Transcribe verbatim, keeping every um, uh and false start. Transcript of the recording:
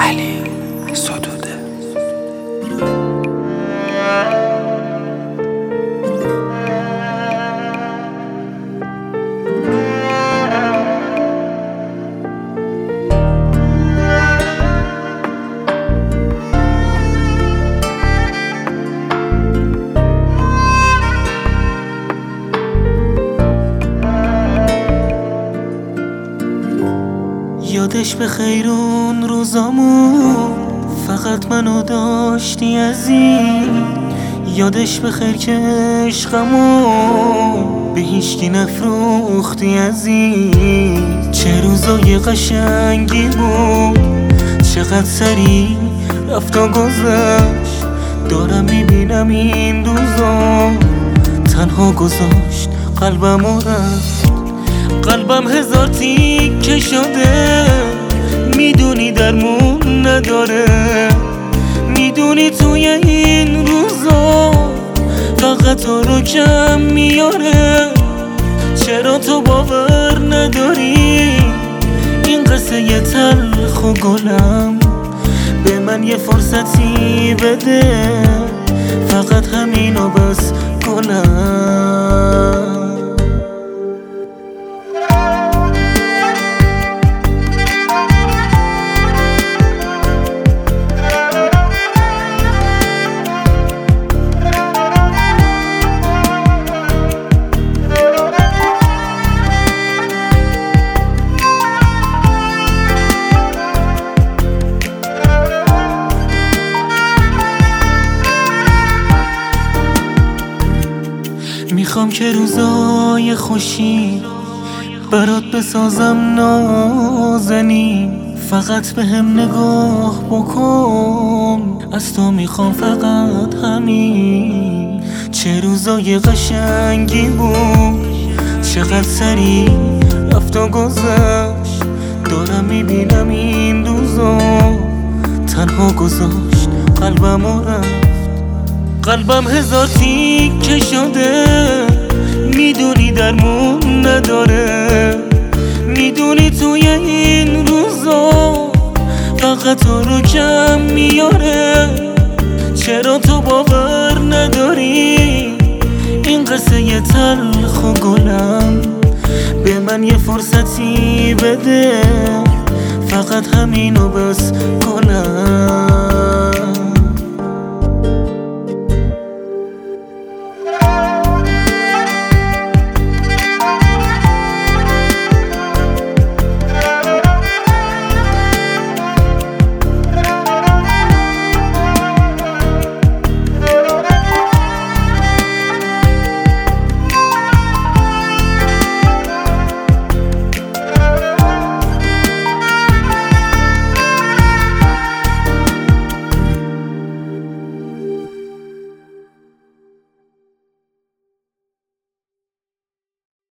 علی ستوده. یادش به خیر اون روزامون فقط منو داشتی عزیز. یادش به خیر که عشقمون به هیچکی نفروختی عزیز. چه روزای قشنگی بود، چقدر سریع رفت و گذشت. دارم میبینم این روزا تنها گذاشت قلبم رفت. قلبم هزار تیکه شده، میدونی درمون نداره. میدونی توی این روزا فقط تو رو کم میاره. چرا تو باور نداری این قصه یه تلخ و گلم؟ به من یه فرصتی بده، فقط همینو بس گلم. میخوام که روزای خوشی برات بسازم نازنین. فقط به هم نگاه بکن، از تو میخوام فقط همین. چه روزای قشنگی بود، چقدر سریع رفت و گذشت. دارم میبینم این روزا تنها گذاشت قلبم رفت. قلبم هزار تیکه شده، میدونی درمون نداره. میدونی توی این روزا فقط تو رو کم میاره. چرا تو باور نداری این قصه یه تلخ و گلم؟ به من یه فرصتی بده، فقط همینو بس گلم.